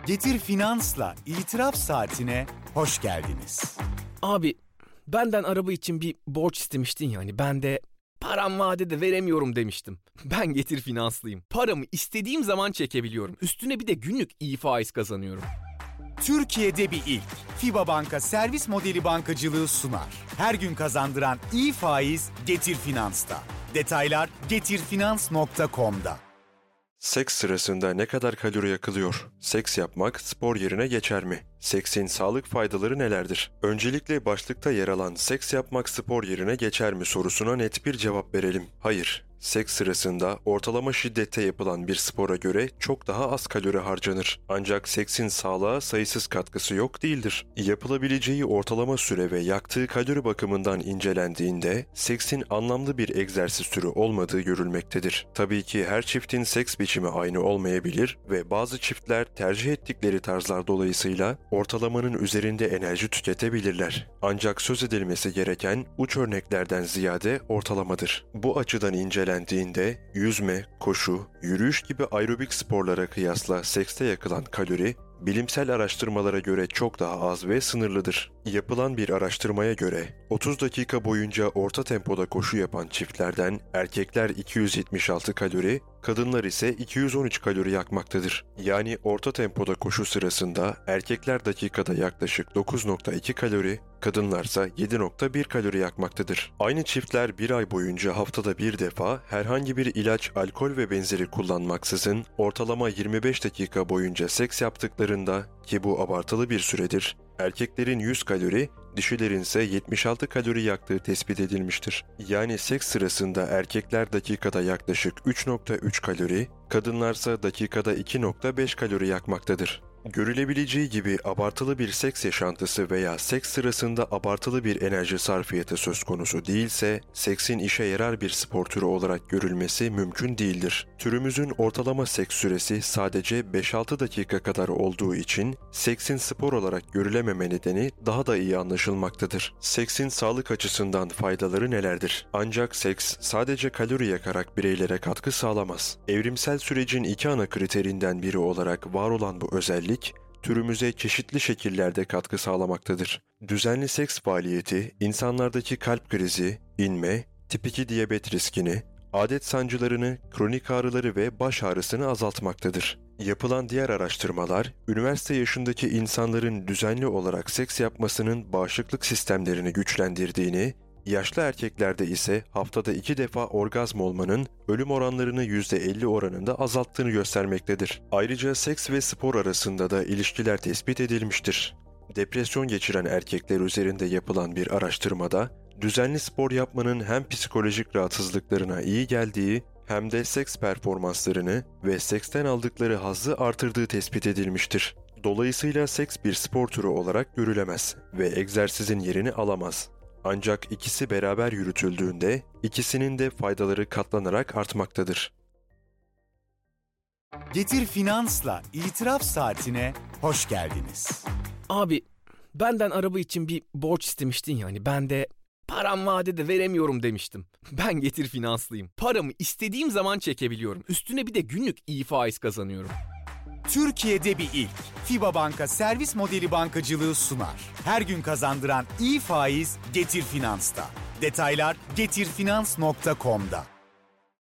Getir Finans'la İtiraf Saatine hoş geldiniz. Abi benden araba için bir borç istemiştin yani ben de param vadede veremiyorum demiştim. Ben Getir Finanslıyım. Paramı istediğim zaman çekebiliyorum. Üstüne bir de günlük iyi faiz kazanıyorum. Türkiye'de bir ilk. FIBA Banka servis modeli bankacılığı sunar. Her gün kazandıran iyi faiz Getir Finans'ta. Detaylar getirfinans.com'da. Seks sırasında ne kadar kalori yakılıyor? Seks yapmak spor yerine geçer mi? Seksin sağlık faydaları nelerdir? Öncelikle başlıkta yer alan seks yapmak spor yerine geçer mi sorusuna net bir cevap verelim. Hayır. Seks sırasında ortalama şiddette yapılan bir spora göre çok daha az kalori harcanır. Ancak seksin sağlığa sayısız katkısı yok değildir. Yapılabileceği ortalama süre ve yaktığı kalori bakımından incelendiğinde seksin anlamlı bir egzersiz türü olmadığı görülmektedir. Tabii ki her çiftin seks biçimi aynı olmayabilir ve bazı çiftler tercih ettikleri tarzlar dolayısıyla ortalamanın üzerinde enerji tüketebilirler. Ancak söz edilmesi gereken uç örneklerden ziyade ortalamadır. Bu açıdan incelendiğinde yüzme, koşu, yürüyüş gibi aerobik sporlara kıyasla sekste yakılan kalori, bilimsel araştırmalara göre çok daha az ve sınırlıdır. Yapılan bir araştırmaya göre 30 dakika boyunca orta tempoda koşu yapan çiftlerden erkekler 276 kalori, kadınlar ise 213 kalori yakmaktadır. Yani orta tempoda koşu sırasında erkekler dakikada yaklaşık 9,2 kalori, kadınlarsa 7,1 kalori yakmaktadır. Aynı çiftler bir ay boyunca haftada bir defa herhangi bir ilaç, alkol ve benzeri kullanmaksızın ortalama 25 dakika boyunca seks yaptıklarında, ki bu abartılı bir süredir, erkeklerin 100 kalori, dişilerin ise 76 kalori yaktığı tespit edilmiştir. Yani seks sırasında erkekler dakikada yaklaşık 3,3 kalori, kadınlarsa dakikada 2,5 kalori yakmaktadır. Görülebileceği gibi abartılı bir seks yaşantısı veya seks sırasında abartılı bir enerji sarfiyatı söz konusu değilse, seksin işe yarar bir spor türü olarak görülmesi mümkün değildir. Türümüzün ortalama seks süresi sadece 5-6 dakika kadar olduğu için, seksin spor olarak görülememe nedeni daha da iyi anlaşılmaktadır. Seksin sağlık açısından faydaları nelerdir? Ancak seks sadece kalori yakarak bireylere katkı sağlamaz. Evrimsel sürecin iki ana kriterinden biri olarak var olan bu özellik, türümüze çeşitli şekillerde katkı sağlamaktadır. Düzenli seks faaliyeti, insanlardaki kalp krizi, inme, tip 2 diyabet riskini, adet sancılarını, kronik ağrıları ve baş ağrısını azaltmaktadır. Yapılan diğer araştırmalar, üniversite yaşındaki insanların düzenli olarak seks yapmasının bağışıklık sistemlerini güçlendirdiğini, yaşlı erkeklerde ise haftada 2 defa orgazm olmanın ölüm oranlarını %50 oranında azalttığını göstermektedir. Ayrıca seks ve spor arasında da ilişkiler tespit edilmiştir. Depresyon geçiren erkekler üzerinde yapılan bir araştırmada, düzenli spor yapmanın hem psikolojik rahatsızlıklarına iyi geldiği hem de seks performanslarını ve seksten aldıkları hazzı artırdığı tespit edilmiştir. Dolayısıyla seks bir spor türü olarak görülemez ve egzersizin yerini alamaz. Ancak ikisi beraber yürütüldüğünde ikisinin de faydaları katlanarak artmaktadır. Getir Finans'la İtiraf Saatine hoş geldiniz. Abi benden araba için bir borç istemiştin yani ben de param vadede veremiyorum demiştim. Ben Getir Finanslıyım. Paramı istediğim zaman çekebiliyorum. Üstüne bir de günlük iyi faiz kazanıyorum. Türkiye'de bir ilk. FIBA Banka servis modeli bankacılığı sunar. Her gün kazandıran iyi faiz Getir Finans'ta. Detaylar getirfinans.com'da.